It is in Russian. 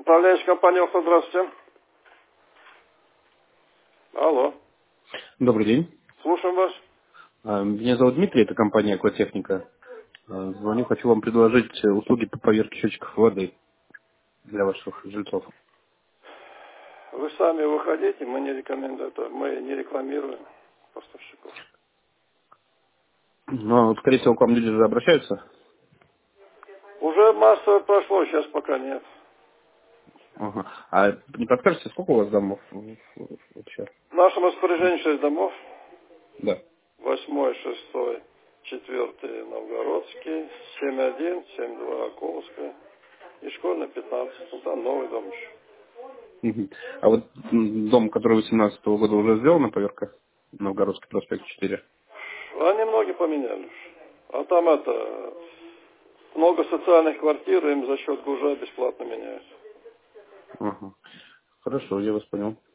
Управляющая компания «Охта», здравствуйте. Алло. Добрый день. Слушаем вас. Меня зовут Дмитрий, это компания «Акватехника». Звоню, хочу вам предложить услуги по поверке счетчиков воды для ваших жильцов. Вы сами выходите, мы не рекомендуем, мы не рекламируем поставщиков. Но, скорее всего, к вам люди же обращаются. Уже массово прошло, сейчас пока нет. Ага. А не подскажете, сколько у вас домов вообще? В нашем распоряжении 6 домов. Да. 8, 6, 4 Новгородский, 7-1, 7-2 Околовская и школьная 15. Ну, там новый дом еще. Мгм. А вот дом, который 18-го года уже сделана поверка? Новгородский проспект 4. Они многие поменяли уж. А там много социальных квартир, им за счет ГУЖа бесплатно меняют. Ага. Хорошо, я вас понял.